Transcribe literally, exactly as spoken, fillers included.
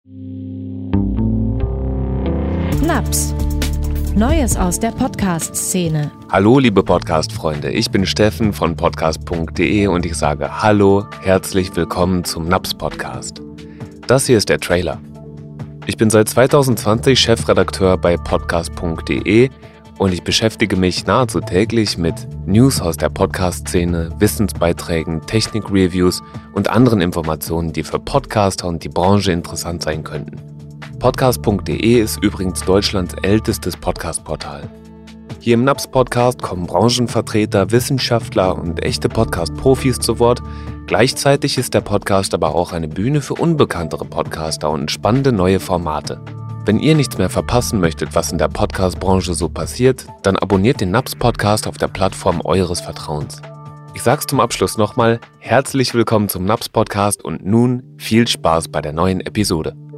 Naps. Neues aus der Podcast-Szene. Hallo liebe Podcast-Freunde, ich bin Steffen von podcast punkt de und ich sage Hallo, herzlich willkommen zum Naps-Podcast. Das hier ist der Trailer. Ich bin seit zwanzig zwanzig Chefredakteur bei podcast punkt de und ich beschäftige mich nahezu täglich mit News aus der Podcast-Szene, Wissensbeiträgen, Technik-Reviews und anderen Informationen, die für Podcaster und die Branche interessant sein könnten. podcast punkt de ist übrigens Deutschlands ältestes Podcast-Portal. Hier im Naps-Podcast kommen Branchenvertreter, Wissenschaftler und echte Podcast-Profis zu Wort. Gleichzeitig ist der Podcast aber auch eine Bühne für unbekanntere Podcaster und spannende neue Formate. Wenn ihr nichts mehr verpassen möchtet, was in der Podcast-Branche so passiert, dann abonniert den Naps-Podcast auf der Plattform eures Vertrauens. Ich sag's zum Abschluss nochmal, herzlich willkommen zum Naps-Podcast und nun viel Spaß bei der neuen Episode.